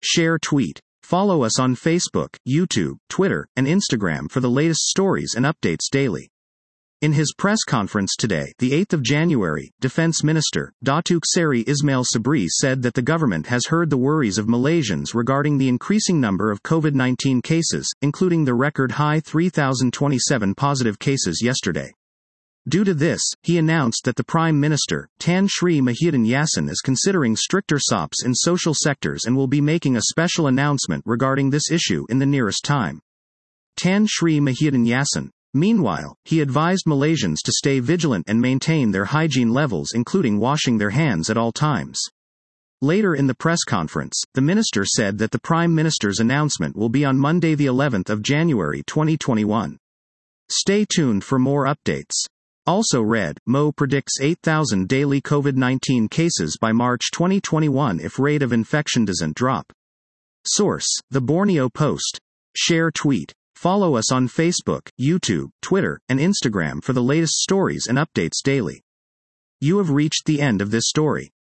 Share tweet. Follow us on Facebook, YouTube, Twitter, and Instagram for the latest stories and updates daily. In his press conference today, the 8th of January, Defense Minister, Datuk Seri Ismail Sabri said that the government has heard the worries of Malaysians regarding the increasing number of COVID-19 cases, including the record-high 3,027 positive cases yesterday. Due to this, he announced that the Prime Minister, Tan Sri Muhyiddin Yassin, is considering stricter SOPs in social sectors and will be making a special announcement regarding this issue in the nearest time. Tan Sri Muhyiddin Yassin. Meanwhile, he advised Malaysians to stay vigilant and maintain their hygiene levels, including washing their hands at all times. Later in the press conference, the minister said that the Prime Minister's announcement will be on Monday the 11th of January 2021. Stay tuned for more updates. Also read, Mo predicts 8,000 daily COVID-19 cases by March 2021 if rate of infection doesn't drop. Source, The Borneo Post. Share tweet. Follow us on Facebook, YouTube, Twitter, and Instagram for the latest stories and updates daily. You have reached the end of this story.